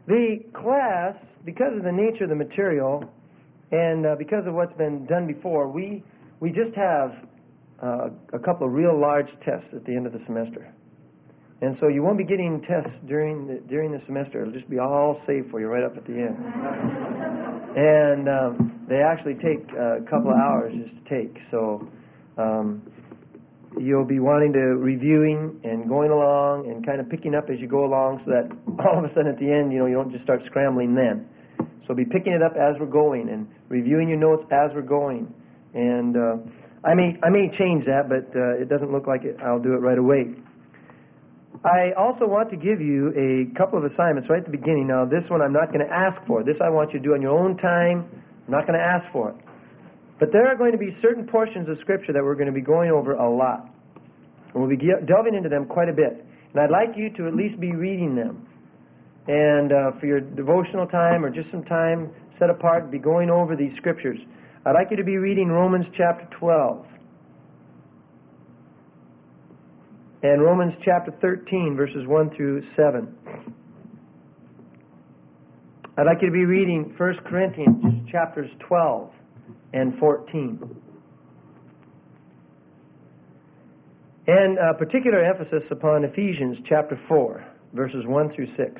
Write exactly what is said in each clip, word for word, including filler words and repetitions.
The class, because of the nature of the material and uh, because of what's been done before, we we just have uh, a couple of real large tests at the end of the semester. And so you won't be getting tests during the, during the semester. It'll just be all saved for you right up at the end. And um, they actually take a couple of hours just to take. So um, you'll be wanting to reviewing and going along and kind of picking up as you go along, so that all of a sudden at the end, you know, you don't just start scrambling then. So be picking it up as we're going and reviewing your notes as we're going. And uh, I may I may change that, but uh, it doesn't look like it. I'll do it right away. I also want to give you a couple of assignments right at the beginning. Now, this one I'm not going to ask for. This I want you to do on your own time. I'm not going to ask for it. But there are going to be certain portions of Scripture that we're going to be going over a lot. And we'll be delving into them quite a bit. And I'd like you to at least be reading them. And uh, for your devotional time or just some time set apart, be going over these Scriptures. I'd like you to be reading Romans chapter twelve. And Romans chapter thirteen, verses one through seven. I'd like you to be reading First Corinthians chapters twelve and fourteen. And a particular emphasis upon Ephesians chapter four, verses one through six.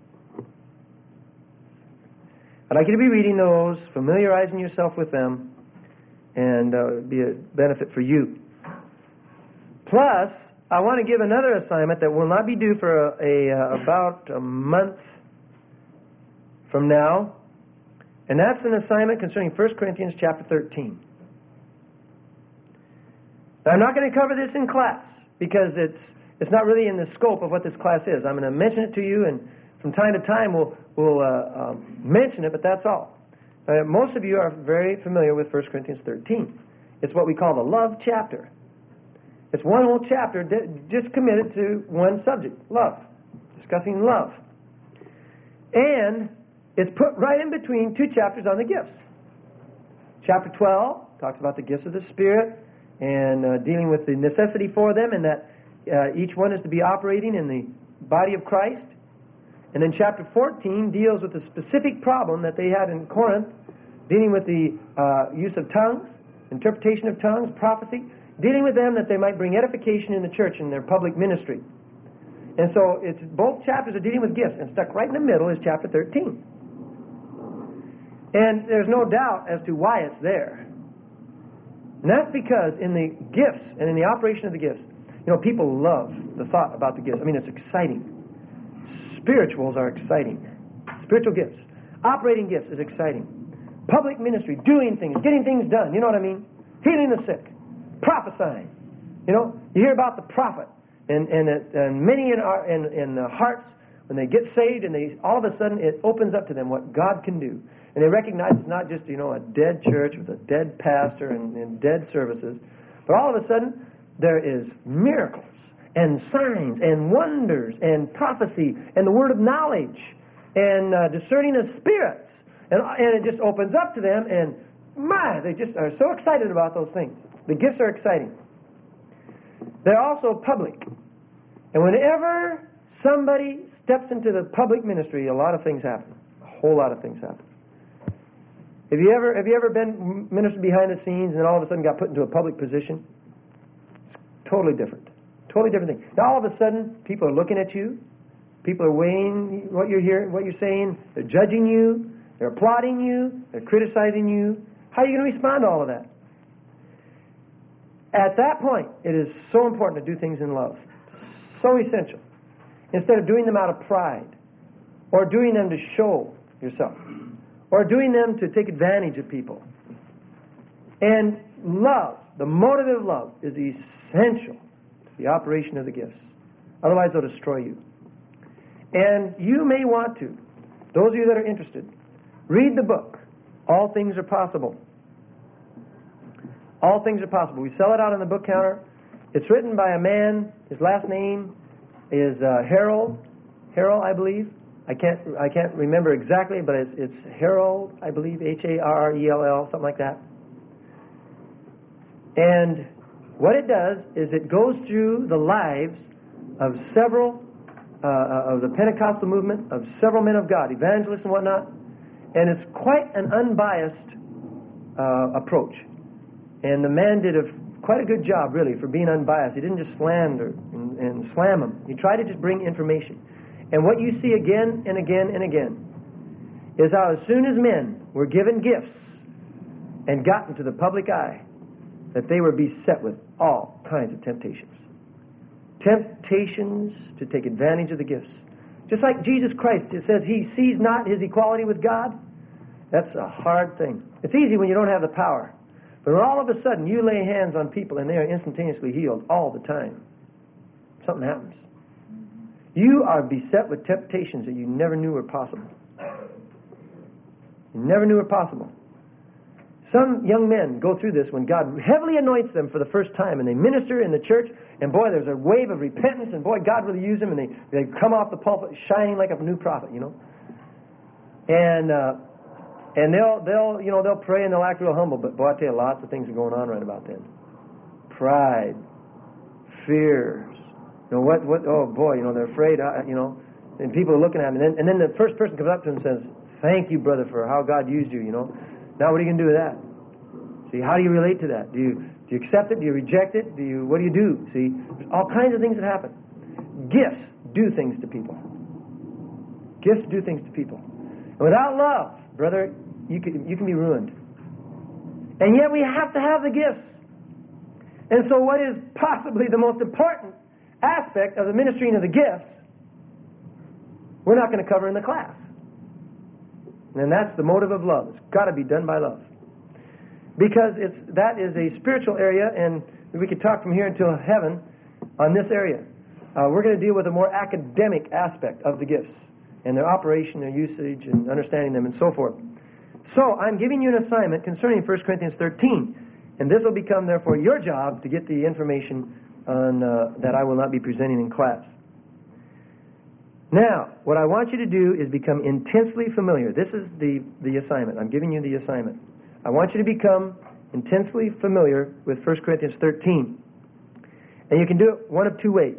I'd like you to be reading those, familiarizing yourself with them, and uh, it would be a benefit for you. Plus, I want to give another assignment that will not be due for a, a uh, about a month from now, and that's an assignment concerning First Corinthians chapter thirteen. Now, I'm not going to cover this in class because it's it's not really in the scope of what this class is. I'm going to mention it to you, and from time to time we'll we'll uh, um, mention it, but that's all. Uh, most of you are very familiar with First Corinthians thirteen. It's what we call the love chapter. It's one whole chapter just committed to one subject, love, discussing love. And it's put right in between two chapters on the gifts. Chapter twelve talks about the gifts of the Spirit and uh, dealing with the necessity for them, and that uh, each one is to be operating in the body of Christ. And then chapter fourteen deals with the specific problem that they had in Corinth, dealing with the uh, use of tongues, interpretation of tongues, prophecy, dealing with them that they might bring edification in the church in their public ministry. And so it's both chapters are dealing with gifts, and stuck right in the middle is chapter thirteen. And there's no doubt as to why it's there. And that's because in the gifts and in the operation of the gifts, you know, people love the thought about the gifts. I mean, it's exciting. Spirituals are exciting. Spiritual gifts. Operating gifts is exciting. Public ministry, doing things, getting things done, you know what I mean? Healing the sick. Prophesying. You know, you hear about the prophet, and and, and many in our in, in the hearts, when they get saved, and they all of a sudden it opens up to them what God can do, and they recognize it's not just, you know, a dead church with a dead pastor and, and dead services, but all of a sudden there is miracles and signs and wonders and prophecy and the word of knowledge and uh, discerning of spirits, and and it just opens up to them, and my, they just are so excited about those things. The gifts are exciting. They're also public. And whenever somebody steps into the public ministry, a lot of things happen. A whole lot of things happen. Have you ever have you ever been ministered behind the scenes and then all of a sudden got put into a public position? It's totally different. Totally different thing. Now all of a sudden, people are looking at you. People are weighing what you're hearing, what you're saying. They're judging you. They're applauding you. They're criticizing you. How are you going to respond to all of that? At that point, it is so important to do things in love. So essential. Instead of doing them out of pride, or doing them to show yourself, or doing them to take advantage of people. And love, the motive of love, is essential to the operation of the gifts. Otherwise, they'll destroy you. And you may want to, those of you that are interested, read the book, All Things Are Possible. All Things Are Possible. We sell it out on the book counter. It's written by a man. His last name is uh, Harold. Harold, I believe. I can't I can't remember exactly, but it's, it's Harold, I believe, H A R R E L L, something like that. And what it does is it goes through the lives of several uh, of the Pentecostal movement, of several men of God, evangelists and whatnot, and it's quite an unbiased uh, approach. And the man did a, quite a good job, really, for being unbiased. He didn't just slander and, and slam them. He tried to just bring information. And what you see again and again and again is how as soon as men were given gifts and gotten to the public eye, that they were beset with all kinds of temptations. Temptations to take advantage of the gifts. Just like Jesus Christ, it says he sees not his equality with God. That's a hard thing. It's easy when you don't have the power. But when all of a sudden you lay hands on people and they are instantaneously healed all the time, something happens. You are beset with temptations that you never knew were possible. You never knew were possible. Some young men go through this when God heavily anoints them for the first time, and they minister in the church, and boy, there's a wave of repentance, and boy, God really used them, and they, they come off the pulpit shining like a new prophet, you know. And uh, and they'll they'll you know they'll pray and they'll act real humble, but boy, I tell you, lots of things are going on right about then. Pride, fears, you know what what oh boy, you know they're afraid, uh, you know, and people are looking at them, and then and then the first person comes up to them and says, "Thank you, brother, for how God used you," you know. Now what are you going to do with that? See, how do you relate to that? Do you do you accept it? Do you reject it? Do you what do you do? See, there's all kinds of things that happen. Gifts do things to people. Gifts do things to people. And without love, brother, you can you can be ruined. And yet we have to have the gifts. And so what is possibly the most important aspect of the ministering of the gifts, we're not going to cover in the class. And that's the motive of love. It's got to be done by love. Because it's that is a spiritual area, and we could talk from here until heaven on this area. Uh, we're going to deal with a more academic aspect of the gifts and their operation, their usage, and understanding them, and so forth. So I'm giving you an assignment concerning First Corinthians thirteen, and this will become, therefore, your job to get the information on uh, that I will not be presenting in class. Now, what I want you to do is become intensely familiar. This is the, the assignment. I'm giving you the assignment. I want you to become intensely familiar with First Corinthians thirteen. And you can do it one of two ways.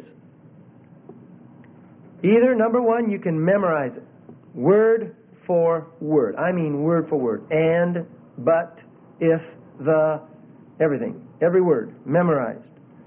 Either, number one, you can memorize it. Word for word. I mean word for word. And, but, if, the, everything. Every word. Memorized.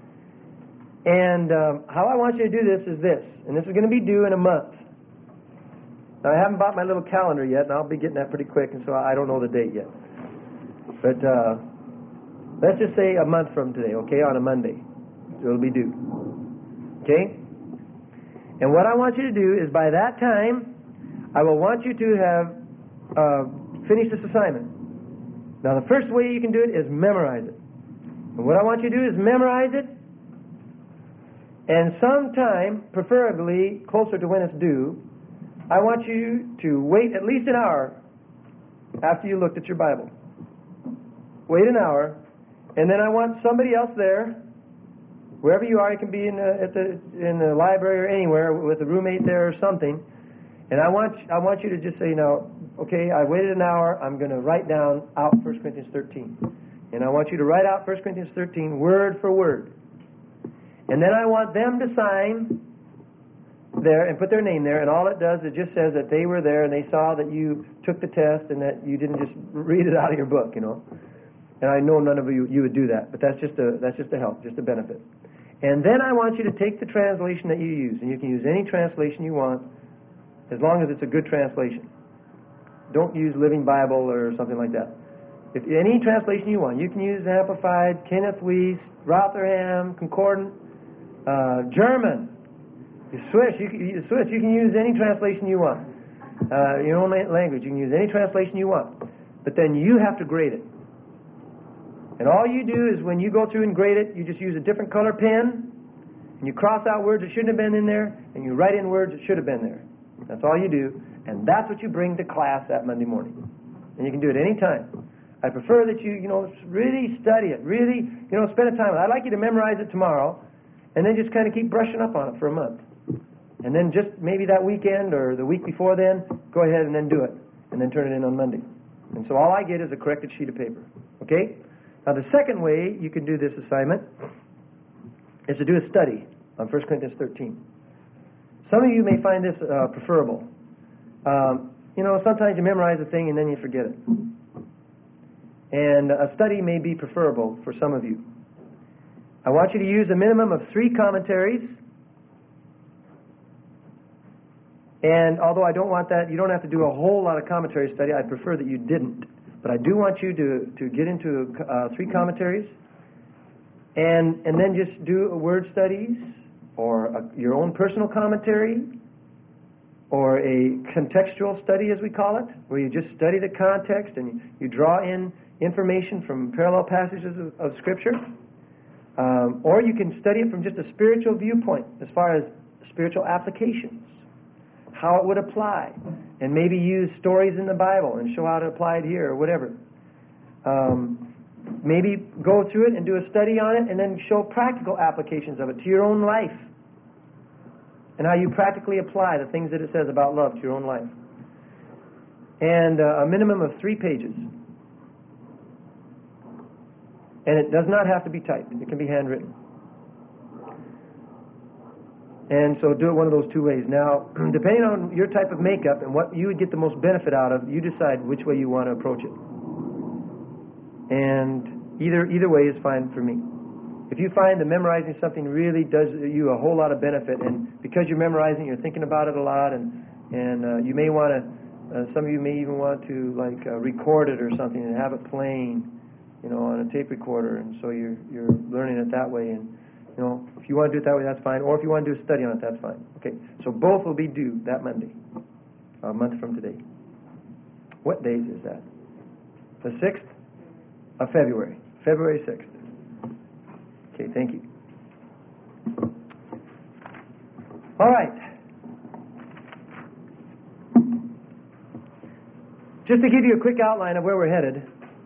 And um, how I want you to do this is this. And this is going to be due in a month. Now, I haven't bought my little calendar yet, and I'll be getting that pretty quick, and so I don't know the date yet. But uh, let's just say a month from today, okay, on a Monday. It'll be due. Okay? And what I want you to do is by that time, I will want you to have uh, finished this assignment. Now, the first way you can do it is memorize it. And what I want you to do is memorize it, and sometime, preferably closer to when it's due, I want you to wait at least an hour after you looked at your Bible. Wait an hour, and then I want somebody else there, wherever you are. You can be in the, at the in the library or anywhere with a roommate there or something. And I want I want you to just say, now, okay, I waited an hour. I'm going to write down out First Corinthians thirteen, and I want you to write out First Corinthians thirteen word for word. And then I want them to sign there and put their name there, and all it does, it just says that they were there and they saw that you took the test and that you didn't just read it out of your book, you know. And I know none of you you would do that, but that's just a that's just a help, just a benefit. And then I want you to take the translation that you use, and you can use any translation you want, as long as it's a good translation. Don't use Living Bible or something like that. If any translation you want, you can use Amplified, Kenneth Wuest, Rotherham, Concordant, uh, German, Swiss. You can, Swiss. You can use any translation you want. Uh, your own language. You can use any translation you want. But then you have to grade it. And all you do is when you go through and grade it, you just use a different color pen, and you cross out words that shouldn't have been in there, and you write in words that should have been there. That's all you do, and that's what you bring to class that Monday morning. And you can do it any time. I prefer that you, you know, really study it, really, you know, spend a time with it. I'd like you to memorize it tomorrow, and then just kind of keep brushing up on it for a month. And then just maybe that weekend or the week before then, go ahead and then do it, and then turn it in on Monday. And so all I get is a corrected sheet of paper. Okay? Now the second way you can do this assignment is to do a study on First Corinthians thirteen. Some of you may find this uh, preferable. Um, you know, sometimes you memorize a thing and then you forget it. And a study may be preferable for some of you. I want you to use a minimum of three commentaries. And although I don't want that, you don't have to do a whole lot of commentary study. I prefer that you didn't. But I do want you to, to get into uh, three commentaries and, and then just do word studies or a, your own personal commentary or a contextual study, as we call it, where you just study the context and you, you draw in information from parallel passages of, of Scripture. Um, or you can study it from just a spiritual viewpoint as far as spiritual applications, how it would apply, and maybe use stories in the Bible and show how to apply it here or whatever. Um, maybe go through it and do a study on it and then show practical applications of it to your own life and how you practically apply the things that it says about love to your own life. And uh, a minimum of three pages. And it does not have to be typed. It can be handwritten. And so do it one of those two ways. Now, depending on your type of makeup and what you would get the most benefit out of, you decide which way you want to approach it. And either either way is fine for me. If you find that memorizing something really does you a whole lot of benefit, and because you're memorizing, you're thinking about it a lot, and and uh, you may want to, uh, some of you may even want to like uh, record it or something and have it playing, you know, on a tape recorder, and so you're you're learning it that way. And you know, if you want to do it that way, that's fine. Or if you want to do a study on it, that's fine. Okay, so both will be due that Monday, a month from today. What days is that? The sixth of February. February sixth. Okay, thank you. All right. Just to give you a quick outline of where we're headed.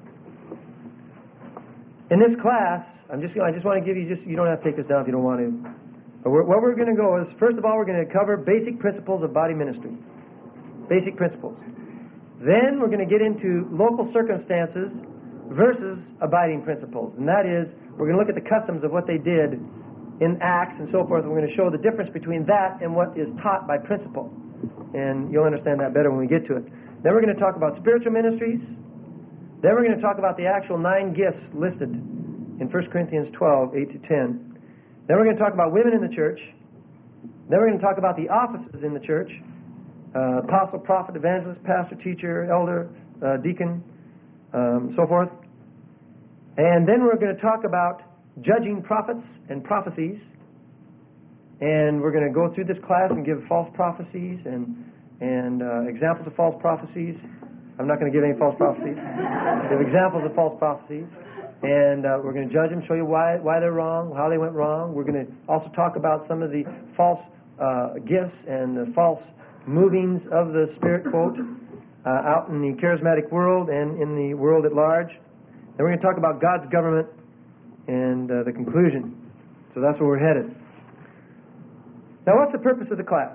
In this class, I'm just I just want to give you just you don't have to take this down if you don't want to. But we're, what we're going to go is, first of all, we're going to cover basic principles of body ministry. Basic principles. Then we're going to get into local circumstances versus abiding principles. And that is, we're going to look at the customs of what they did in Acts and so forth. And we're going to show the difference between that and what is taught by principle. And you'll understand that better when we get to it. Then we're going to talk about spiritual ministries. Then we're going to talk about the actual nine gifts listed in First Corinthians twelve, eight to ten. Then we're going to talk about women in the church. Then we're going to talk about the offices in the church. Uh, apostle, prophet, evangelist, pastor, teacher, elder, uh, deacon, um, so forth. And then we're going to talk about judging prophets and prophecies. And we're going to go through this class and give false prophecies and, and uh, examples of false prophecies. I'm not going to give any false prophecies. Give examples of false prophecies. And uh, we're going to judge them, show you why why they're wrong, how they went wrong. We're going to also talk about some of the false uh, gifts and the false movings of the Spirit, quote, uh, out in the charismatic world and in the world at large. Then we're going to talk about God's government and uh, the conclusion. So that's where we're headed. Now, what's the purpose of the class?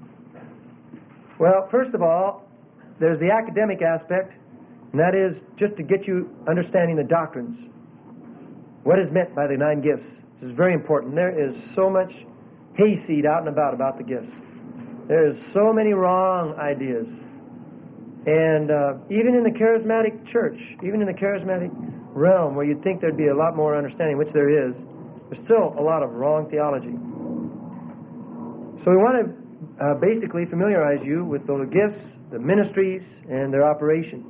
Well, first of all, there's the academic aspect, and that is just to get you understanding the doctrines. What is meant by the nine gifts? This is very important. There is so much hayseed out and about about the gifts. There's so many wrong ideas. And uh, even in the charismatic church, even in the charismatic realm, where you'd think there'd be a lot more understanding, which there is, there's still a lot of wrong theology. So we want to uh, basically familiarize you with those gifts, the ministries, and their operation.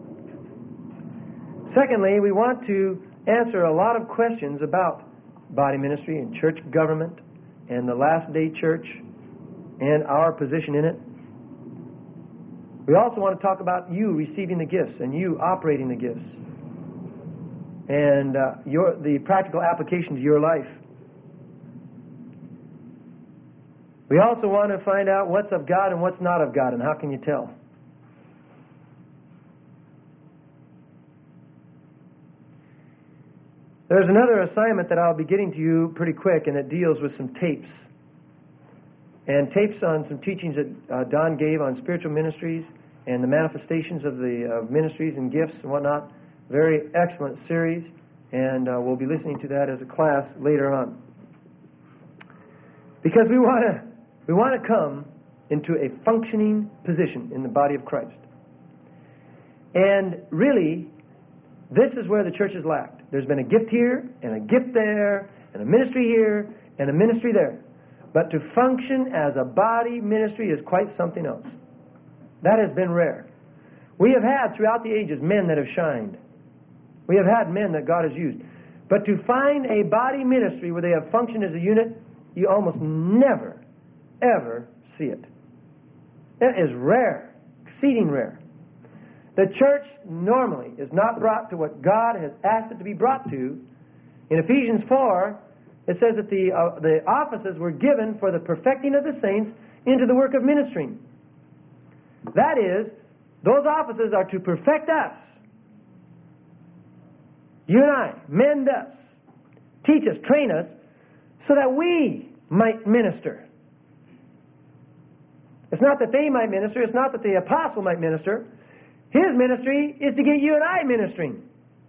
Secondly, we want to answer a lot of questions about body ministry and church government and the last day church and our position in it. We also want to talk about you receiving the gifts and you operating the gifts and uh, your, the practical application to your life. We also want to find out what's of God and what's not of God, and how can you tell. There's another assignment that I'll be getting to you pretty quick, and it deals with some tapes. And tapes on some teachings that uh, Don gave on spiritual ministries and the manifestations of the uh, ministries and gifts and whatnot. Very excellent series, and uh, we'll be listening to that as a class later on. Because we want to We want to come into a functioning position in the body of Christ. And really, this is where the church has lacked. There's been a gift here, and a gift there, and a ministry here, and a ministry there. But to function as a body ministry is quite something else. That has been rare. We have had throughout the ages men that have shined. We have had men that God has used. But to find a body ministry where they have functioned as a unit, you almost never, ever see it. It is rare, exceeding rare. The church normally is not brought to what God has asked it to be brought to. In Ephesians four, it says that the, uh, the offices were given for the perfecting of the saints into the work of ministering. That is, those offices are to perfect us. You and I, mend us, teach us, train us, so that we might minister. It's not that they might minister. It's not that the apostle might minister. His ministry is to get you and I ministering.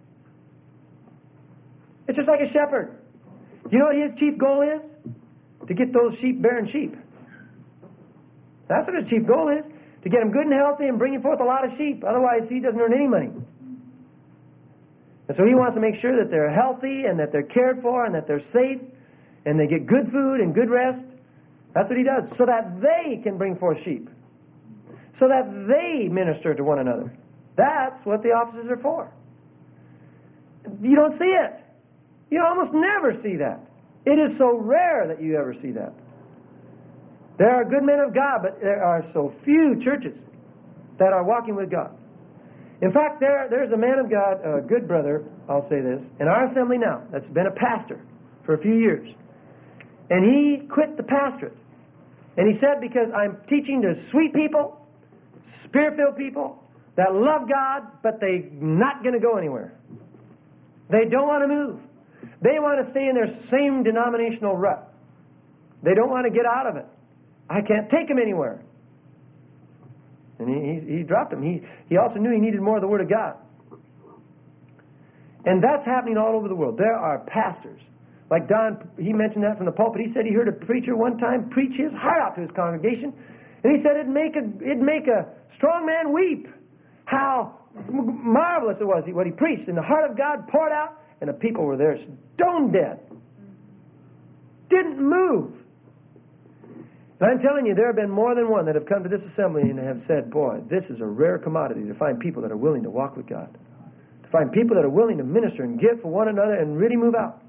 It's just like a shepherd. Do you know what his chief goal is? To get those sheep bearing sheep. That's what his chief goal is. To get them good and healthy and bringing forth a lot of sheep. Otherwise, he doesn't earn any money. And so he wants to make sure that they're healthy and that they're cared for and that they're safe and they get good food and good rest. That's what he does. So that they can bring forth sheep. So that they minister to one another. That's what the offices are for. You don't see it. You almost never see that. It is so rare that you ever see that. There are good men of God, but there are so few churches that are walking with God. In fact, there there's a man of God, a good brother, I'll say this, in our assembly now, that's been a pastor for a few years. And he quit the pastorate. And he said, because I'm teaching to sweet people, spirit-filled people that love God, but they're not going to go anywhere. They don't want to move. They want to stay in their same denominational rut. They don't want to get out of it. I can't take them anywhere. And he, he, he dropped them. He, he also knew he needed more of the Word of God. And that's happening all over the world. There are pastors. Like Don, he mentioned that from the pulpit. He said he heard a preacher one time preach his heart out to his congregation. And he said it'd make a, it'd make a strong man weep. How marvelous it was what he preached. And the heart of God poured out, and the people were there stone dead. Didn't move. And I'm telling you, there have been more than one that have come to this assembly and have said, boy, this is a rare commodity to find people that are willing to walk with God. To find people that are willing to minister and give for one another and really move out.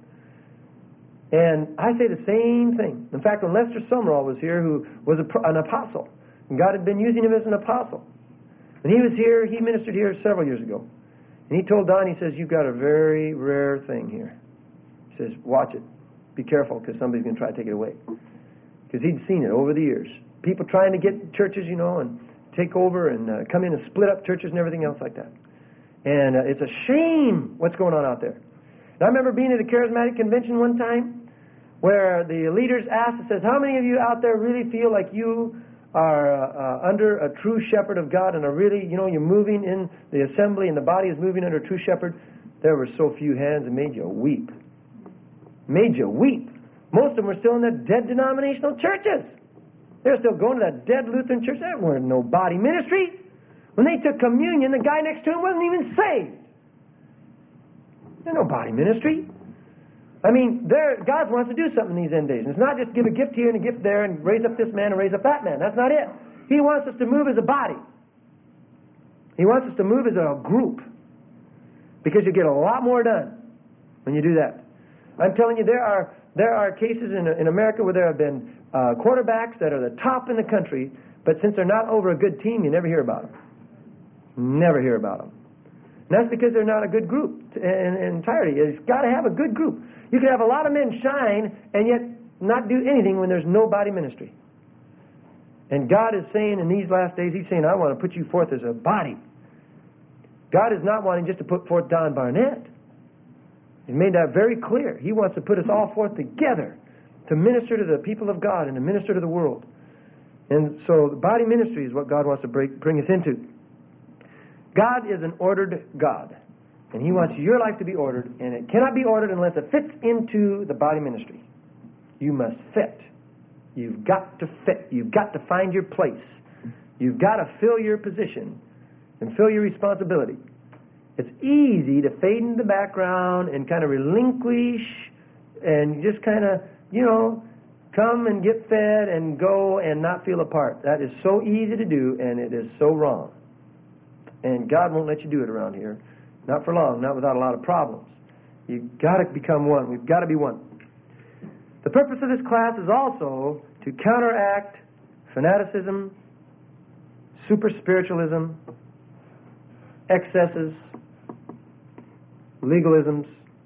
And I say the same thing. In fact, when Lester Sumrall was here, who was a, an apostle, and God had been using him as an apostle, when he was here, he ministered here several years ago. And he told Don, he says, you've got a very rare thing here. He says, watch it. Be careful, because somebody's going to try to take it away. Because he'd seen it over the years. People trying to get churches, you know, and take over and uh, come in and split up churches and everything else like that. And uh, it's a shame what's going on out there. And I remember being at a charismatic convention one time where the leaders asked, it says, how many of you out there really feel like you are uh, uh, under a true shepherd of God and are really, you know, you're moving in the assembly and the body is moving under a true shepherd? There were so few hands it made you weep. Made you weep. Most of them were still in the dead denominational churches. They're still going to that dead Lutheran church. There weren't no body ministry. When they took communion, the guy next to him wasn't even saved. There's no body ministry. I mean, there, God wants to do something in these end days. And it's not just give a gift here and a gift there and raise up this man and raise up that man. That's not it. He wants us to move as a body. He wants us to move as a group. Because you get a lot more done when you do that. I'm telling you, there are there are cases in in America where there have been uh, quarterbacks that are the top in the country, but since they're not over a good team, you never hear about them. Never hear about them. And that's because they're not a good group in, in entirety. It's got to have a good group. You can have a lot of men shine and yet not do anything when there's no body ministry. And God is saying in these last days, He's saying, I want to put you forth as a body. God is not wanting just to put forth Don Barnett. He made that very clear. He wants to put us all forth together to minister to the people of God and to minister to the world. And so the body ministry is what God wants to break, bring us into. God is an ordered God. And He wants your life to be ordered. And it cannot be ordered unless it fits into the body ministry. You must fit. You've got to fit. You've got to find your place. You've got to fill your position and fill your responsibility. It's easy to fade into the background and kind of relinquish and just kind of, you know, come and get fed and go and not feel a part. That is so easy to do, and it is so wrong. And God won't let you do it around here. Not for long, not without a lot of problems. You've got to become one. We've got to be one. The purpose of this class is also to counteract fanaticism, super spiritualism, excesses, legalisms.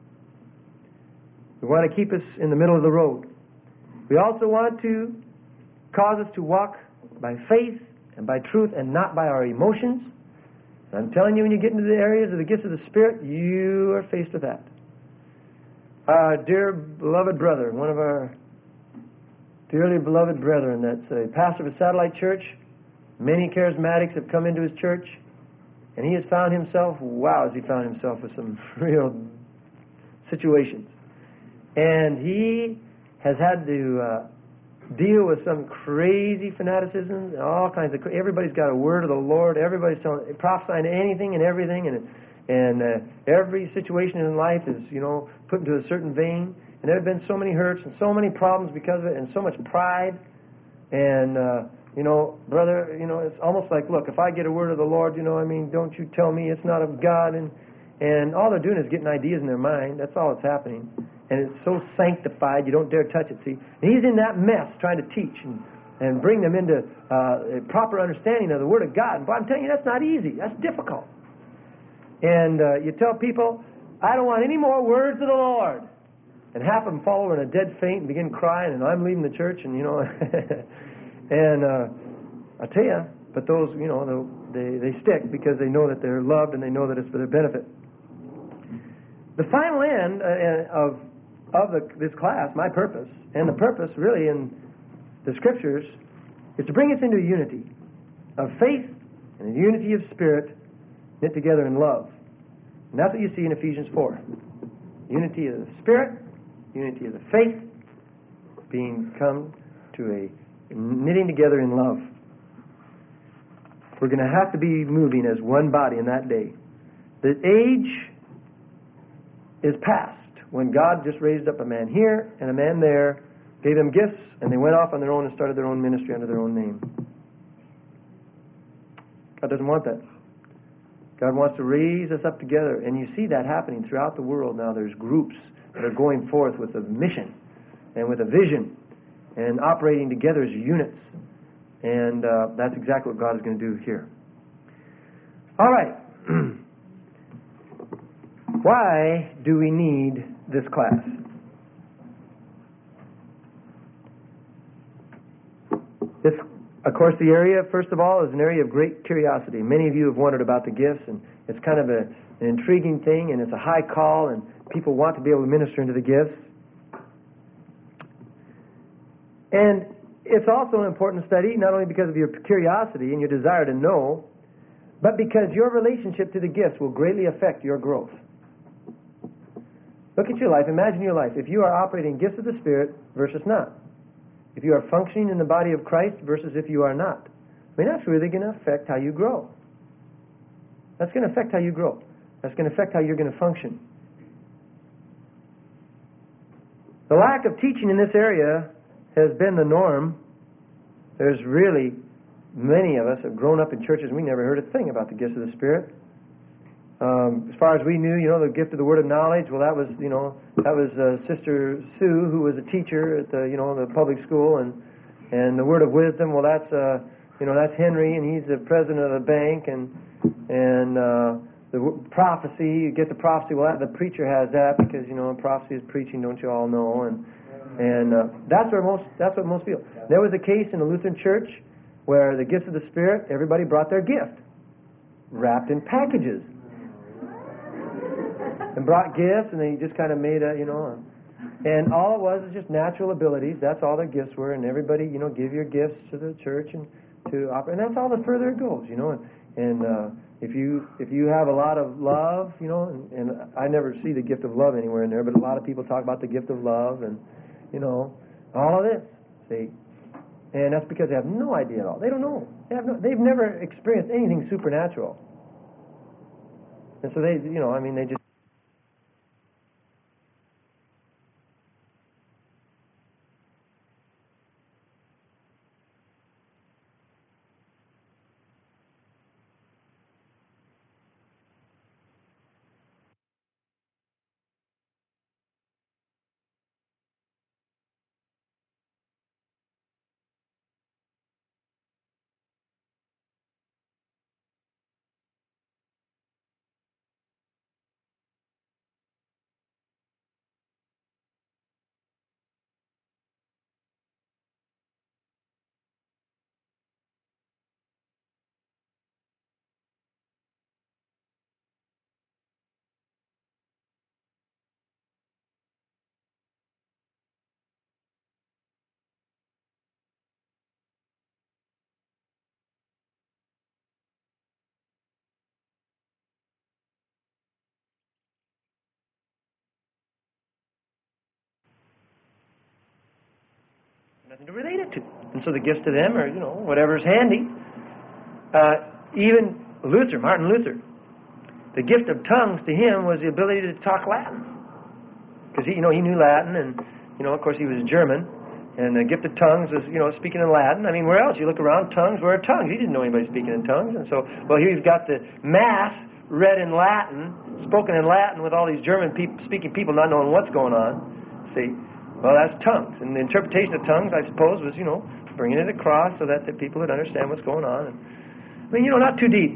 We want to keep us in the middle of the road. We also want to cause us to walk by faith and by truth and not by our emotions. And I'm telling you, when you get into the areas of the gifts of the Spirit, you are faced with that. Our dear beloved brother, one of our dearly beloved brethren, that's a pastor of a satellite church. Many charismatics have come into his church, and he has found himself, wow, has he found himself with some real situations. And he has had to uh, deal with some crazy fanaticism, all kinds of, everybody's got a word of the Lord, everybody's telling, prophesying anything and everything, and and uh, every situation in life is, you know, put into a certain vein. And there have been so many hurts and so many problems because of it, and so much pride. And, uh, you know, brother, you know, it's almost like, look, if I get a word of the Lord, you know, I mean, don't you tell me it's not of God. And, and all they're doing is getting ideas in their mind. That's all that's happening. And it's so sanctified, you don't dare touch it, see. And he's in that mess trying to teach and, and bring them into uh, a proper understanding of the Word of God. And boy, I'm telling you, that's not easy. That's difficult. And uh, you tell people, I don't want any more words of the Lord. And half of them fall over in a dead faint and begin crying, and I'm leaving the church, and, you know. and uh, I tell you, but those, you know, they, they stick because they know that they're loved and they know that it's for their benefit. The final end uh, of of the, this class, my purpose, and the purpose really in the Scriptures, is to bring us into a unity of faith and a unity of spirit knit together in love. And that's what you see in Ephesians four. Unity of the Spirit, unity of the faith, being come to a knitting together in love. We're going to have to be moving as one body in that day. The age is past when God just raised up a man here and a man there, gave them gifts, and they went off on their own and started their own ministry under their own name. God doesn't want that. God wants to raise us up together, and you see that happening throughout the world now. There's groups that are going forth with a mission and with a vision and operating together as units, and uh, that's exactly what God is going to do here. All right. Why do we need this class? This, of course, the area, first of all, is an area of great curiosity. Many of you have wondered about the gifts, and it's kind of a, an intriguing thing, and it's a high call, and people want to be able to minister into the gifts. And it's also an important study, not only because of your curiosity and your desire to know, but because your relationship to the gifts will greatly affect your growth. Look at your life. Imagine your life. If you are operating gifts of the Spirit versus not. If you are functioning in the body of Christ versus if you are not. I mean, that's really going to affect how you grow. That's going to affect how you grow. That's going to affect how you're going to function. The lack of teaching in this area has been the norm. There's really, many of us have grown up in churches and we never heard a thing about the gifts of the Spirit. Um, as far as we knew, you know, the gift of the word of knowledge, well, that was, you know, that was uh, Sister Sue, who was a teacher at the, you know, the public school, and and the word of wisdom, well, that's, uh, you know, that's Henry, and he's the president of the bank, and and uh, the w- prophecy, you get the prophecy, well, that, the preacher has that because, you know, prophecy is preaching, don't you all know, and and uh, that's where most, that's what most feel. There was a case in the Lutheran Church where the gifts of the Spirit, everybody brought their gift, wrapped in packages. And brought gifts, and they just kind of made a, you know, and all it was is just natural abilities. That's all their gifts were, and everybody, you know, give your gifts to the church and to operate, and that's all the further it goes, you know. And, and uh, if you if you have a lot of love, you know, and, and I never see the gift of love anywhere in there, but a lot of people talk about the gift of love, and you know, all of this. See, And that's because they have no idea at all. They don't know. They have no, they've never experienced anything supernatural. And so they, you know, I mean, they just... nothing to relate it to. And so the gifts to them are, you know, whatever's handy. Uh, even Luther, Martin Luther, the gift of tongues to him was the ability to talk Latin. Because, he, you know, he knew Latin, and, you know, of course he was German. And the gift of tongues was, you know, speaking in Latin. I mean, where else? You look around, tongues, where are tongues? He didn't know anybody speaking in tongues. And so, well, here he's got the Mass read in Latin, spoken in Latin with all these German people, speaking people not knowing what's going on. See? Well, that's tongues. And the interpretation of tongues, I suppose, was, you know, bringing it across so that the people would understand what's going on. And, I mean, you know, not too deep.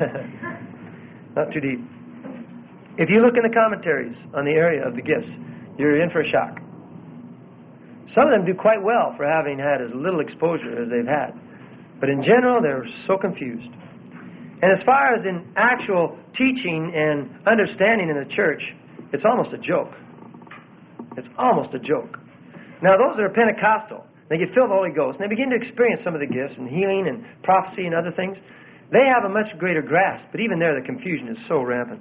Not too deep. If you look in the commentaries on the area of the gifts, you're in for a shock. Some of them do quite well for having had as little exposure as they've had. But in general, they're so confused. And as far as in actual teaching and understanding in the church, it's almost a joke. It's almost a joke. Now, those that are Pentecostal, they get filled with the Holy Ghost, and they begin to experience some of the gifts and healing and prophecy and other things. They have a much greater grasp, but even there the confusion is so rampant.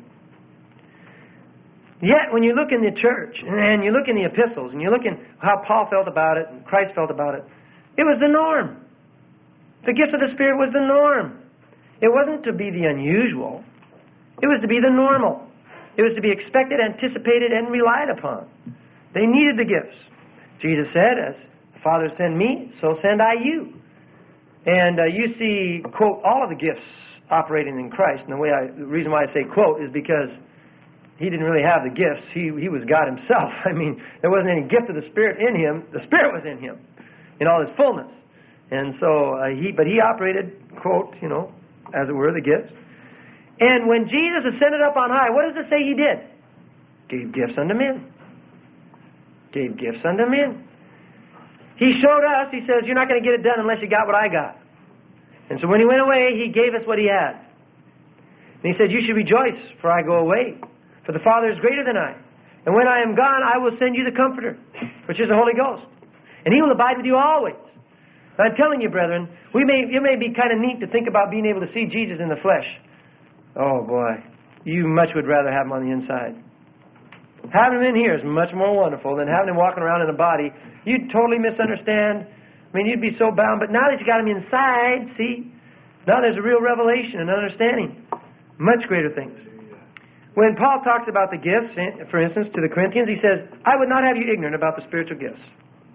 Yet, when you look in the church, and you look in the epistles, and you look in how Paul felt about it, and Christ felt about it, it was the norm. The gift of the Spirit was the norm. It wasn't to be the unusual. It was to be the normal. It was to be expected, anticipated, and relied upon. They needed the gifts. Jesus said, as the Father sent me, so send I you. And uh, you see, quote, all of the gifts operating in Christ. And the way I, the reason why I say quote is because he didn't really have the gifts. He, he was God himself. I mean, there wasn't any gift of the Spirit in him. The Spirit was in him in all his fullness. And so uh, he, but he operated, quote, you know, as it were, the gifts. And when Jesus ascended up on high, what does it say he did? Gave gifts unto men. Gave gifts unto men. He showed us, he says, you're not going to get it done unless you got what I got. And so when he went away, he gave us what he had. And he said, you should rejoice, for I go away. For the Father is greater than I. And when I am gone, I will send you the Comforter, which is the Holy Ghost. And he will abide with you always. And I'm telling you, brethren, we may, it may be kind of neat to think about being able to see Jesus in the flesh. Oh, boy. You much would rather have him on the inside. Having him in here is much more wonderful than having him walking around in a body. You'd totally misunderstand. I mean, you'd be so bound. But now that you got him inside, see, now there's a real revelation and understanding. Much greater things. When Paul talks about the gifts, for instance, to the Corinthians, he says, I would not have you ignorant about the spiritual gifts.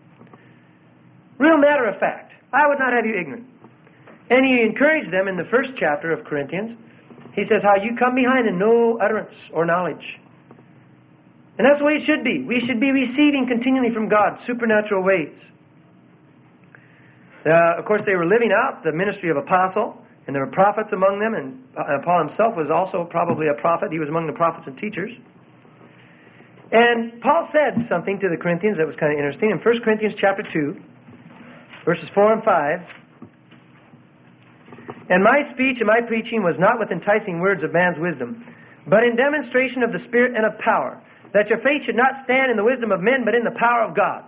Real matter of fact. I would not have you ignorant. And he encouraged them in the first chapter of Corinthians. He says, how you come behind in no utterance or knowledge. And that's the way it should be. We should be receiving continually from God supernatural ways. Uh, of course, they were living out the ministry of apostle, and there were prophets among them, and uh, Paul himself was also probably a prophet. He was among the prophets and teachers. And Paul said something to the Corinthians that was kind of interesting. In First Corinthians chapter two, verses four and five, and my speech and my preaching was not with enticing words of man's wisdom, but in demonstration of the Spirit and of power, that your faith should not stand in the wisdom of men, but in the power of God.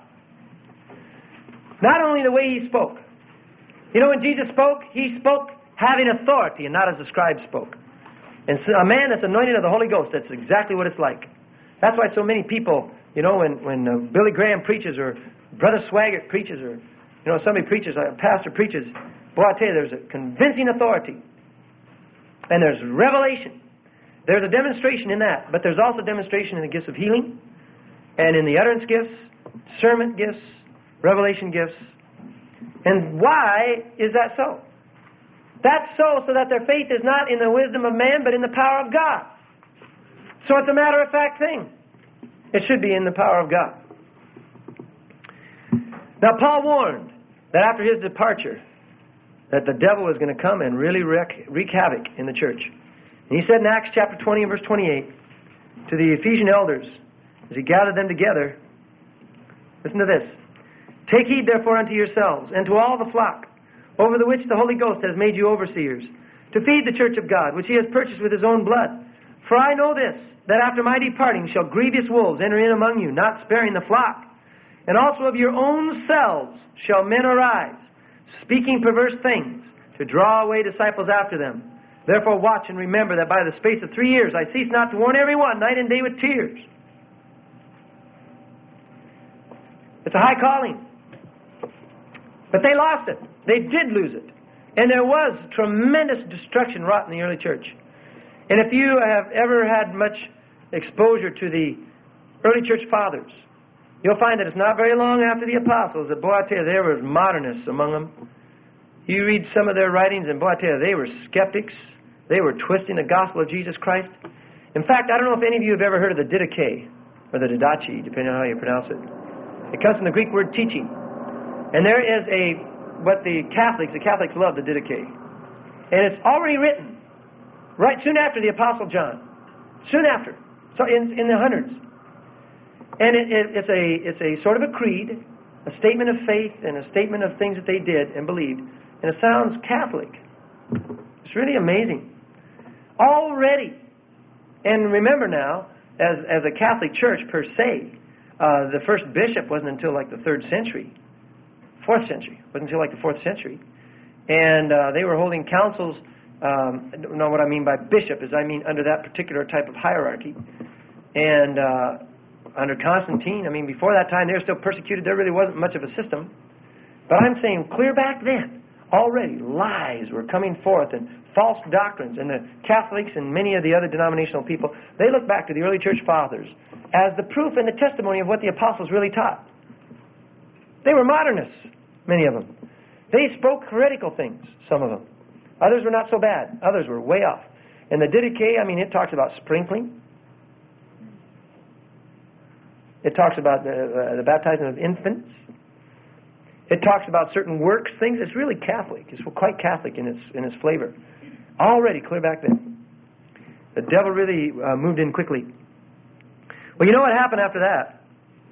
Not only the way he spoke. You know, when Jesus spoke, he spoke having authority and not as the scribes spoke. And so a man that's anointed of the Holy Ghost, that's exactly what it's like. That's why so many people, you know, when, when uh, Billy Graham preaches or Brother Swaggart preaches or, you You know, somebody preaches, a pastor preaches, boy, I tell you, there's a convincing authority. And there's revelation. There's a demonstration in that. But there's also demonstration in the gifts of healing, and in the utterance gifts, discernment gifts, revelation gifts. And why is that so? That's so so that their faith is not in the wisdom of man, but in the power of God. So it's a matter-of-fact thing. It should be in the power of God. Now, Paul warned that after his departure, that the devil was going to come and really wreak, wreak havoc in the church. And he said in Acts chapter twenty and verse twenty-eight to the Ephesian elders, as he gathered them together, listen to this. Take heed therefore unto yourselves, and to all the flock, over the which the Holy Ghost has made you overseers, to feed the church of God, which he has purchased with his own blood. For I know this, that after my departing shall grievous wolves enter in among you, not sparing the flock. And also of your own selves shall men arise, speaking perverse things, to draw away disciples after them. Therefore watch and remember that by the space of three years I cease not to warn every one, night and day with tears. It's a high calling. But they lost it. They did lose it. And there was tremendous destruction wrought in the early church. And if you have ever had much exposure to the early church fathers, you'll find that it's not very long after the apostles that, boy, I tell you, there were modernists among them. You read some of their writings, and boy, I tell you, they were skeptics. They were twisting the gospel of Jesus Christ. In fact, I don't know if any of you have ever heard of the Didache, or the Didache, depending on how you pronounce it. It comes from the Greek word teaching. And there is a, what the Catholics, the Catholics love the Didache. And it's already written, right soon after the Apostle John. Soon after. So in, in the hundreds. And it, it, it's a it's a sort of a creed, a statement of faith, and a statement of things that they did and believed. And it sounds Catholic. It's really amazing. Already. And remember now, as, as a Catholic church per se, uh, the first bishop wasn't until like the third century. Fourth century. Wasn't until like the fourth century. And uh, they were holding councils. Um, I don't know what I mean by bishop, is I mean under that particular type of hierarchy. And uh, under Constantine, I mean, before that time, they were still persecuted. There really wasn't much of a system. But I'm saying clear back then, already lies were coming forth and false doctrines. And the Catholics and many of the other denominational people, they look back to the early church fathers as the proof and the testimony of what the apostles really taught. They were modernists, many of them. They spoke heretical things, some of them. Others were not so bad. Others were way off. And the Didache, I mean, it talks about sprinkling. It talks about the, uh, the baptizing of infants. It talks about certain works, things. It's really Catholic. It's quite Catholic in its in its flavor. Already, clear back then. The devil really uh, moved in quickly. Well, you know what happened after that?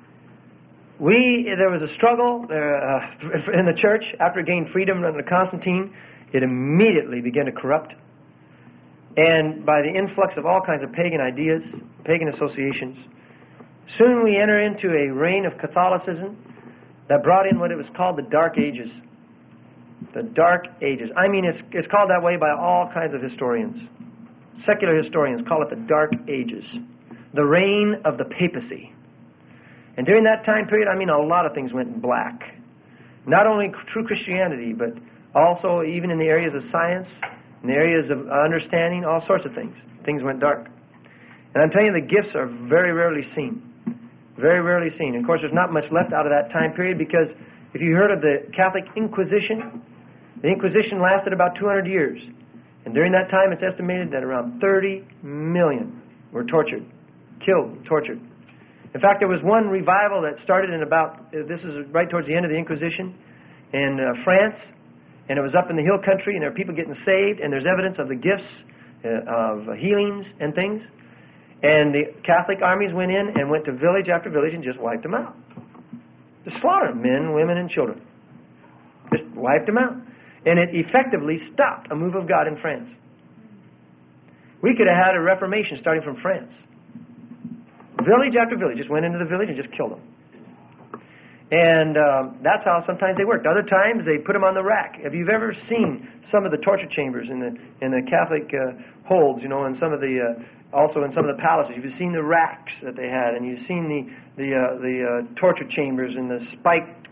We There was a struggle there, uh, in the church. After it gained freedom under Constantine, it immediately began to corrupt. And by the influx of all kinds of pagan ideas, pagan associations, soon we enter into a reign of Catholicism that brought in what it was called the Dark Ages. The Dark Ages. I mean, it's, it's called that way by all kinds of historians. Secular historians call it the Dark Ages. The reign of the papacy. And during that time period, I mean, a lot of things went black. Not only true Christianity, but also even in the areas of science, in the areas of understanding, all sorts of things. Things went dark. And I'm telling you, the gifts are very rarely seen. Very rarely seen. And of course, there's not much left out of that time period, because if you heard of the Catholic Inquisition, the Inquisition lasted about two hundred years. And during that time, it's estimated that around thirty million were tortured, killed, tortured. In fact, there was one revival that started in about, this is right towards the end of the Inquisition, in uh, France, and it was up in the hill country, and there were people getting saved, and there's evidence of the gifts uh, of healings and things. And the Catholic armies went in and went to village after village and just wiped them out. Just slaughtered men, women, and children. Just wiped them out. And it effectively stopped a move of God in France. We could have had a Reformation starting from France. Village after village just went into the village and just killed them. And um, that's how sometimes they worked. Other times they put them on the rack. If you've ever seen some of the torture chambers in the in the Catholic uh, holds, you know, and some of the uh, also in some of the palaces, you've seen the racks that they had, and you've seen the the uh, the uh, torture chambers and the spiked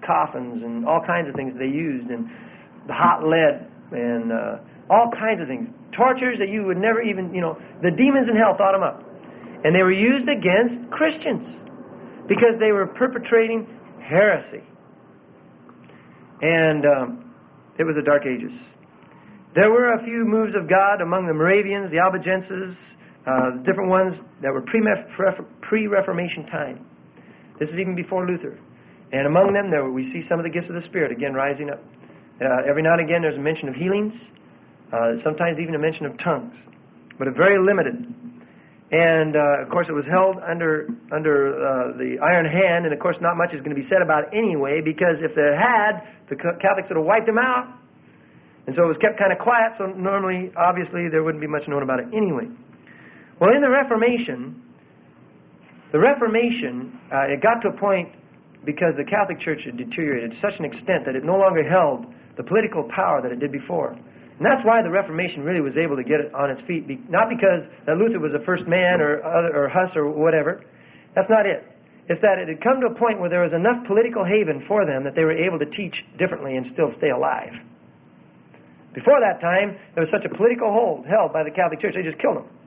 coffins and all kinds of things they used, and the hot lead and uh, all kinds of things. Tortures that you would never even, you know, the demons in hell thought them up. And they were used against Christians because they were perpetrating heresy. And um, it was the Dark Ages. There were a few moves of God among the Moravians, the Albigenses, uh, different ones that were pre-Reformation time. This is even before Luther. And among them, there we see some of the gifts of the Spirit, again, rising up. Uh, every now and again, there's a mention of healings, uh, sometimes even a mention of tongues, but very limited. And, uh, of course, it was held under under uh, the iron hand, and, of course, not much is going to be said about it anyway, because if they had, the Catholics would have wiped them out. And so it was kept kind of quiet, so normally, obviously, there wouldn't be much known about it anyway. Well, in the Reformation, the Reformation, uh, it got to a point because the Catholic Church had deteriorated to such an extent that it no longer held the political power that it did before. And that's why the Reformation really was able to get it on its feet. Not because that Luther was the first man or, other, or Huss or whatever. That's not it. It's that it had come to a point where there was enough political haven for them that they were able to teach differently and still stay alive. Before that time, there was such a political hold held by the Catholic Church, they just killed them.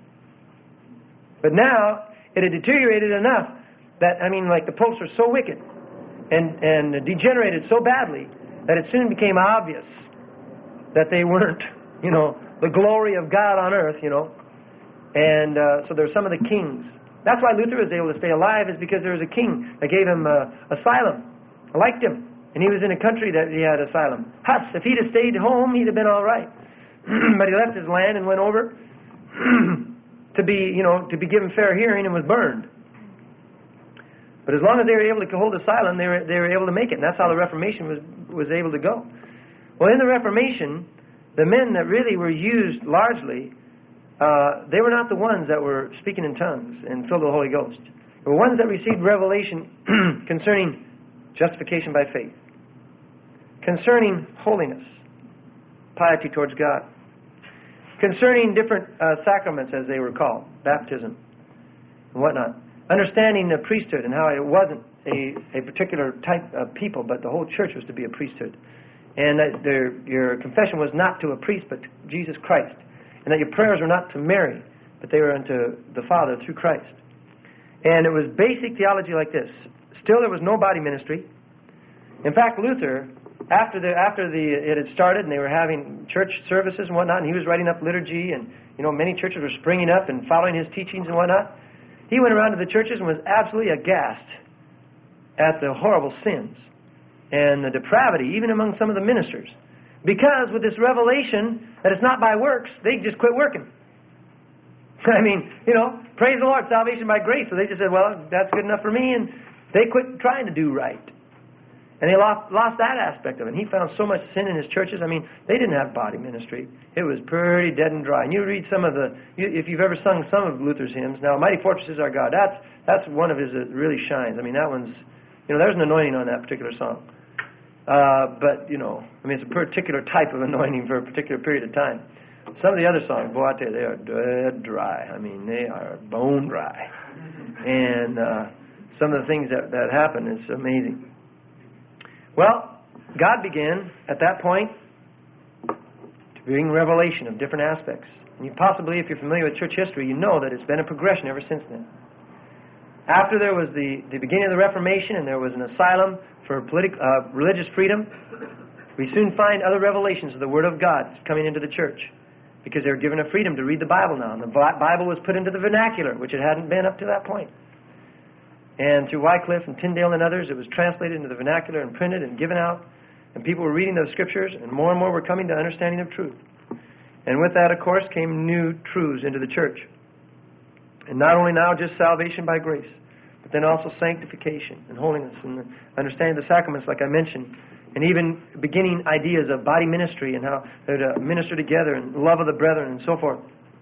But now, it had deteriorated enough that, I mean, like the popes were so wicked and, and degenerated so badly that it soon became obvious that they weren't, you know, the glory of God on earth, you know. And uh, so there were some of the kings. That's why Luther was able to stay alive, is because there was a king that gave him uh, asylum. I liked him. And he was in a country that he had asylum. Huss, if he'd have stayed home, he'd have been all right. But he left his land and went over to be, you know, to be given fair hearing and was burned. But as long as they were able to hold asylum, they were, they were able to make it. And that's how the Reformation was, was able to go. Well, in the Reformation, the men that really were used largely, uh, they were not the ones that were speaking in tongues and filled with the Holy Ghost. They were ones that received revelation concerning justification by faith, concerning holiness, piety towards God, concerning different uh, sacraments, as they were called, baptism and whatnot, understanding the priesthood and how it wasn't a, a particular type of people, but the whole church was to be a priesthood. And that their, your confession was not to a priest, but to Jesus Christ. And that your prayers were not to Mary, but they were unto the Father through Christ. And it was basic theology like this. Still, there was no body ministry. In fact, Luther, after the after the it had started and they were having church services and whatnot, and he was writing up liturgy, and you know many churches were springing up and following his teachings and whatnot, he went around to the churches and was absolutely aghast at the horrible sins and the depravity, even among some of the ministers. Because with this revelation that it's not by works, they just quit working. I mean, you know, praise the Lord, salvation by grace. So they just said, well, that's good enough for me, and they quit trying to do right. And they lost, lost that aspect of it. And he found so much sin in his churches. I mean, they didn't have body ministry. It was pretty dead and dry. And you read some of the, if you've ever sung some of Luther's hymns, now, Mighty Fortress is Our God, that's, that's one of his that really shines. I mean, that one's, you know, there's an anointing on that particular song. Uh, but, you know, I mean, it's a particular type of anointing for a particular period of time. Some of the other songs, boy, I tell you, they are dead dry. I mean, they are bone dry. And uh, some of the things that, that happen is amazing. Well, God began, at that point, to bring revelation of different aspects. And you possibly, if you're familiar with church history, you know that it's been a progression ever since then. After there was the, the beginning of the Reformation and there was an asylum for politi- uh, religious freedom, we soon find other revelations of the Word of God coming into the church because they were given a freedom to read the Bible now. And the Bible was put into the vernacular, which it hadn't been up to that point. And through Wycliffe and Tyndale and others, it was translated into the vernacular and printed and given out. And people were reading those scriptures, and more and more were coming to understanding of truth. And with that, of course, came new truths into the church. And not only now just salvation by grace, but then also sanctification and holiness and understanding the sacraments, like I mentioned, and even beginning ideas of body ministry and how they're to minister together and love of the brethren and so forth.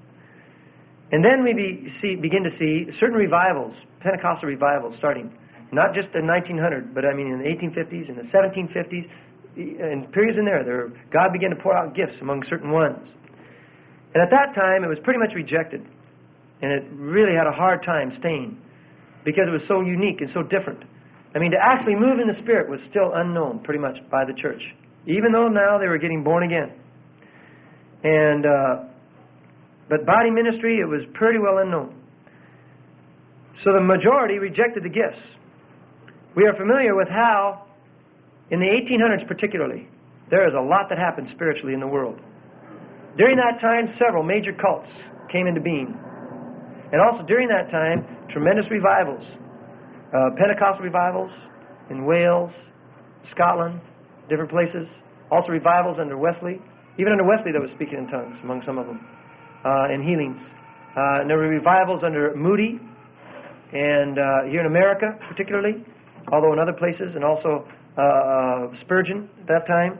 And then we be, see, begin to see certain revivals, Pentecostal revivals starting, not just in nineteen hundred, but I mean in the eighteen fifties, in the seventeen fifties, and periods in there, there God began to pour out gifts among certain ones. And at that time, it was pretty much rejected. And it really had a hard time staying because it was so unique and so different. I mean, to actually move in the Spirit was still unknown pretty much by the church, even though now they were getting born again. And uh, but body ministry, it was pretty well unknown. So the majority rejected the gifts. We are familiar with how, in the eighteen hundreds particularly, there is a lot that happened spiritually in the world. During that time, several major cults came into being. And also during that time, tremendous revivals. Uh, Pentecostal revivals in Wales, Scotland, different places. Also revivals under Wesley. Even under Wesley there was speaking in tongues among some of them. Uh, and healings. Uh, and there were revivals under Moody. And uh, here in America particularly. Although in other places. And also uh, Spurgeon at that time.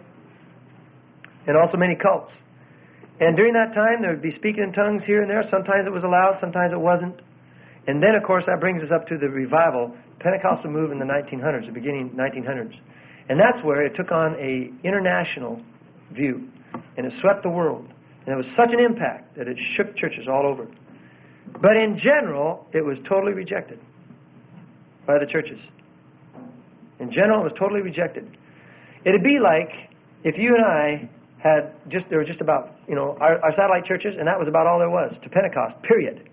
And also many cults. And during that time there would be speaking in tongues here and there. Sometimes it was allowed, sometimes it wasn't. And then, of course, that brings us up to the revival, Pentecostal move in the nineteen hundreds, the beginning nineteen hundreds. And that's where it took on a international view. And it swept the world. And it was such an impact that it shook churches all over. But in general, it was totally rejected by the churches. In general, it was totally rejected. It'd be like if you and I had just, there were just about, you know, our, our satellite churches, and that was about all there was to Pentecost, period.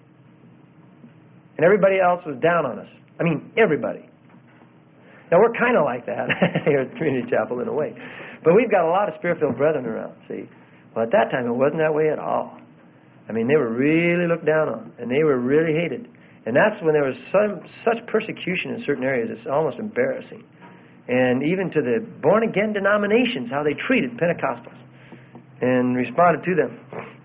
And everybody else was down on us. I mean, everybody. Now, we're kind of like that here at Community Chapel in a way. But we've got a lot of Spirit-filled brethren around, see. Well, at that time, it wasn't that way at all. I mean, they were really looked down on, and they were really hated. And that's when there was some, such persecution in certain areas, it's almost embarrassing. And even to the born-again denominations, how they treated Pentecostals and responded to them.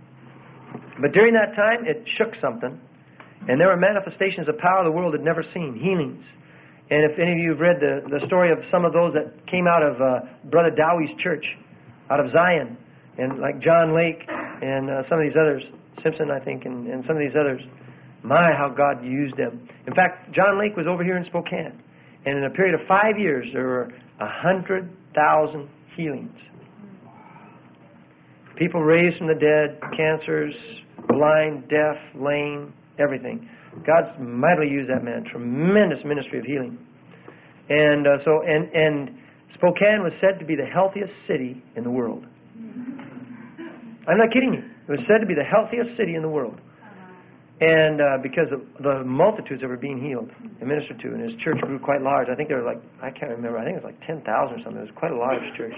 But during that time, it shook something. And there were manifestations of power the world had never seen, healings. And if any of you have read the, the story of some of those that came out of uh, Brother Dowie's church, out of Zion, and like John Lake and uh, some of these others, Simpson, I think, and, and some of these others, my, how God used them. In fact, John Lake was over here in Spokane. And in a period of five years, there were one hundred thousand healings. People raised from the dead, cancers, blind, deaf, lame, everything. God's mightily used that man. Tremendous ministry of healing. And uh, so, and, and Spokane was said to be the healthiest city in the world. I'm not kidding you. It was said to be the healthiest city in the world. And uh, because of the multitudes that were being healed and ministered to. And his church grew quite large. I think there were like, I can't remember, I think it was like ten thousand or something. It was quite a large church.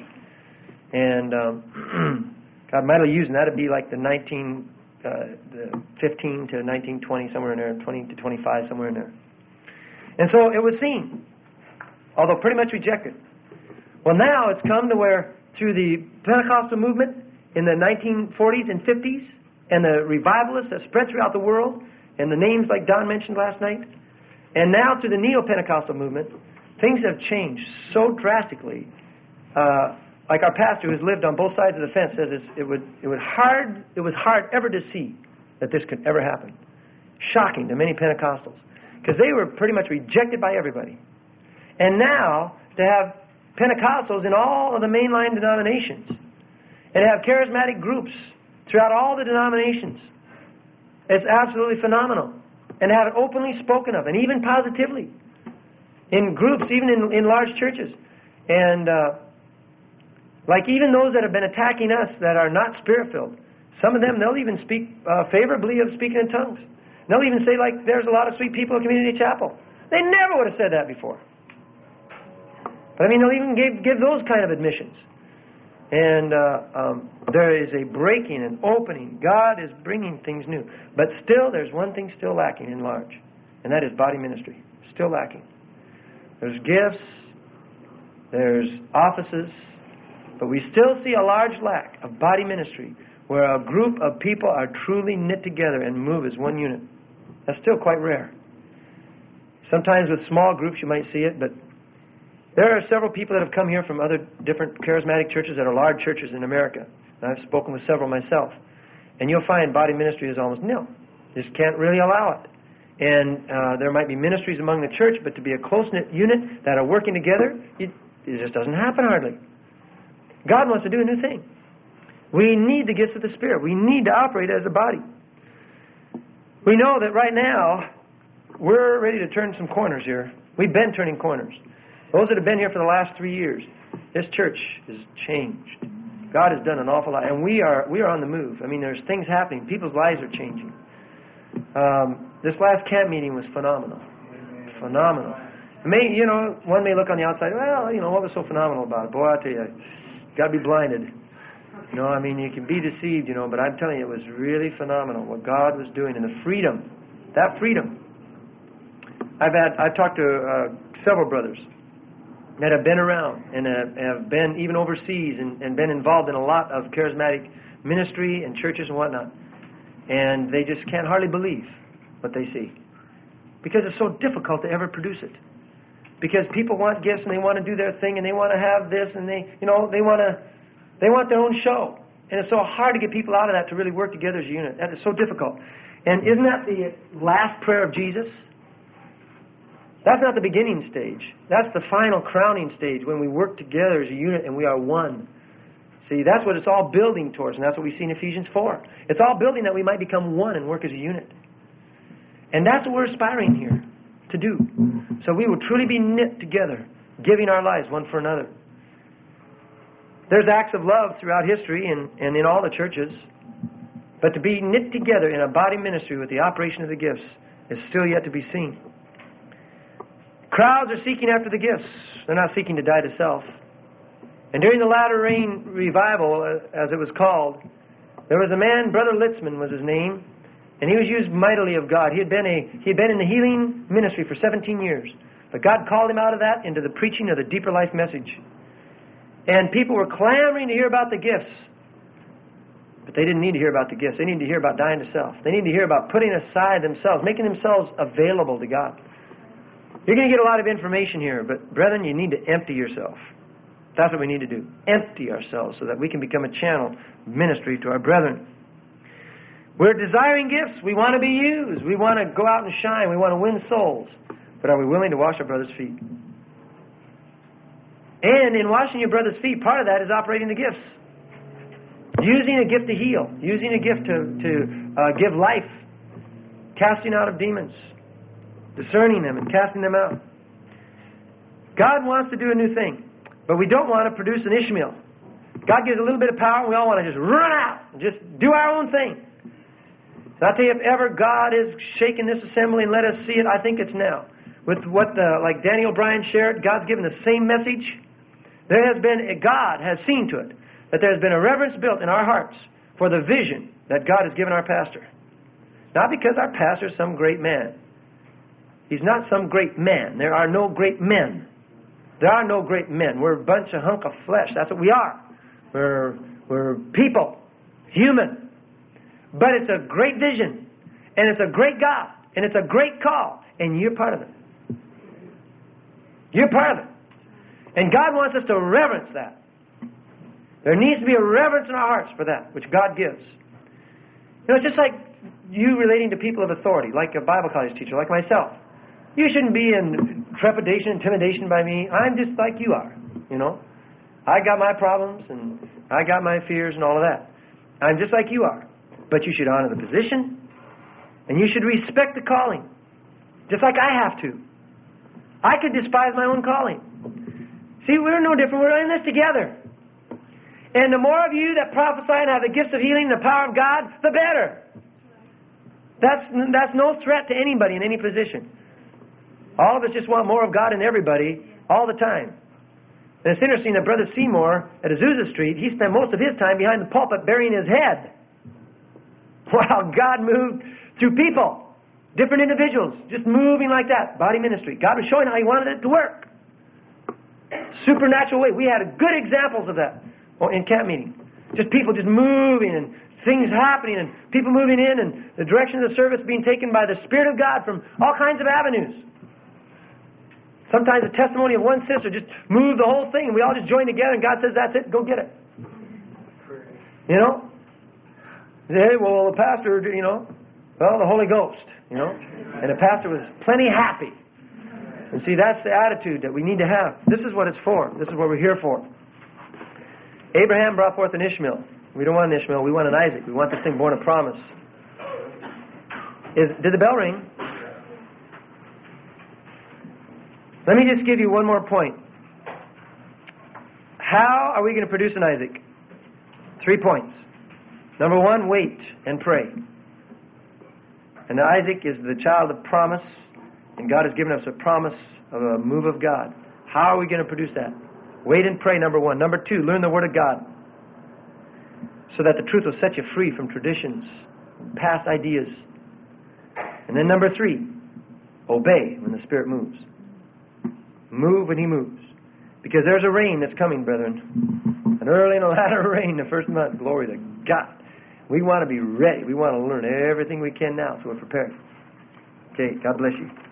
And um, God mightily used, and that would be like the nineteen... Uh, the fifteen to nineteen twenty, somewhere in there, twenty to twenty-five, somewhere in there. And so it was seen, although pretty much rejected. Well, now it's come to where through the Pentecostal movement in the nineteen forties and fifties and the revivalists that spread throughout the world and the names like Don mentioned last night, and now through the Neo-Pentecostal movement, things have changed so drastically. Uh, Like our pastor who's lived on both sides of the fence says, it's, it would it would hard it was hard ever to see that this could ever happen. Shocking to many Pentecostals, because they were pretty much rejected by everybody. And now to have Pentecostals in all of the mainline denominations, and to have charismatic groups throughout all the denominations, it's absolutely phenomenal. And to have it openly spoken of, and even positively, in groups, even in, in large churches, and. Uh, Like even those that have been attacking us that are not Spirit-filled, some of them, they'll even speak uh, favorably of speaking in tongues. They'll even say, like, there's a lot of sweet people at Community Chapel. They never would have said that before. But I mean, they'll even give, give those kind of admissions. And uh, um, there is a breaking and opening. God is bringing things new. But still, there's one thing still lacking in large, and that is body ministry. Still lacking. There's gifts. There's offices. But we still see a large lack of body ministry where a group of people are truly knit together and move as one unit. That's still quite rare. Sometimes with small groups you might see it, but there are several people that have come here from other different charismatic churches that are large churches in America. And I've spoken with several myself. And you'll find body ministry is almost nil. Just can't really allow it. And uh, there might be ministries among the church, but to be a close-knit unit that are working together, it, it just doesn't happen hardly. God wants to do a new thing. We need the gifts of the Spirit. We need to operate as a body. We know that right now, we're ready to turn some corners here. We've been turning corners. Those that have been here for the last three years, this church has changed. God has done an awful lot, and we are we are on the move. I mean, there's things happening. People's lives are changing. Um, this last camp meeting was phenomenal. Phenomenal. May, you know, one may look on the outside, well, you know, what was so phenomenal about it? Boy, I tell you, you got to be blinded. You know, I mean, you can be deceived, you know, but I'm telling you, it was really phenomenal what God was doing, and the freedom, that freedom. I've had, I've talked to uh, several brothers that have been around and uh, have been even overseas and, and been involved in a lot of charismatic ministry and churches and whatnot. And they just can't hardly believe what they see. Because it's so difficult to ever produce it. Because people want gifts and they want to do their thing and they want to have this and they, you know, they want to, they want their own show. And it's so hard to get people out of that to really work together as a unit. That is so difficult. And isn't that the last prayer of Jesus? That's not the beginning stage. That's the final crowning stage when we work together as a unit and we are one. See, that's what it's all building towards, and that's what we see in Ephesians four. It's all building that we might become one and work as a unit. And that's what we're aspiring here to do. So we will truly be knit together, giving our lives one for another. There's acts of love throughout history and, and in all the churches. But to be knit together in a body ministry with the operation of the gifts is still yet to be seen. Crowds are seeking after the gifts. They're not seeking to die to self. And during the latter rain revival, as it was called, there was a man, Brother Litzman was his name, and he was used mightily of God. He had been a he had been in the healing ministry for seventeen years. But God called him out of that into the preaching of the deeper life message. And people were clamoring to hear about the gifts. But they didn't need to hear about the gifts. They needed to hear about dying to self. They needed to hear about putting aside themselves, making themselves available to God. You're going to get a lot of information here, but brethren, you need to empty yourself. That's what we need to do. Empty ourselves so that we can become a channel of ministry to our brethren. We're desiring gifts. We want to be used. We want to go out and shine. We want to win souls. But are we willing to wash our brother's feet? And in washing your brother's feet, part of that is operating the gifts. Using a gift to heal. Using a gift to, to uh, give life. Casting out of demons. Discerning them and casting them out. God wants to do a new thing. But we don't want to produce an Ishmael. God gives a little bit of power and we all want to just run out and just do our own thing. So I tell you, if ever God is shaking this assembly and let us see it, I think it's now. With what, the, like Daniel Bryan shared, God's given the same message. There has been, God has seen to it that there has been a reverence built in our hearts for the vision that God has given our pastor. Not because our pastor is some great man. He's not some great man. There are no great men. There are no great men. We're a bunch of hunk of flesh. That's what we are. We're, we're people. Human. But it's a great vision. And it's a great God. And it's a great call. And you're part of it. You're part of it. And God wants us to reverence that. There needs to be a reverence in our hearts for that, which God gives. You know, it's just like you relating to people of authority, like a Bible college teacher, like myself. You shouldn't be in trepidation, intimidation by me. I'm just like you are, you know. I got my problems, and I got my fears and all of that. I'm just like you are. But you should honor the position, and you should respect the calling, just like I have to. I could despise my own calling. See, we're no different. We're in this together. And the more of you that prophesy and have the gifts of healing and the power of God, the better. That's, that's no threat to anybody in any position. All of us just want more of God in everybody all the time. And it's interesting that Brother Seymour at Azusa Street, he spent most of his time behind the pulpit burying his head. While God moved through people, different individuals, just moving like that. Body ministry. God was showing how He wanted it to work. Supernatural way. We had good examples of that in camp meeting. Just people just moving and things happening and people moving in and the direction of the service being taken by the Spirit of God from all kinds of avenues. Sometimes the testimony of one sister just moved the whole thing and we all just joined together and God says, that's it, go get it. You know? Hey, well, the pastor, you know, well, the Holy Ghost, you know. And the pastor was plenty happy. And see, that's the attitude that we need to have. This is what it's for. This is what we're here for. Abraham brought forth an Ishmael. We don't want an Ishmael. We want an Isaac. We want this thing born of promise. Is, did the bell ring? Let me just give you one more point. How are we going to produce an Isaac? Three points. Number one, wait and pray. And Isaac is the child of promise, and God has given us a promise of a move of God. How are we going to produce that? Wait and pray, number one. Number two, learn the Word of God, so that the truth will set you free from traditions, past ideas. And then number three, obey when the Spirit moves. Move when He moves. Because there's a rain that's coming, brethren. An early and a latter rain the first month. Glory to God. We want to be ready. We want to learn everything we can now, so we're prepared. Okay, God bless you.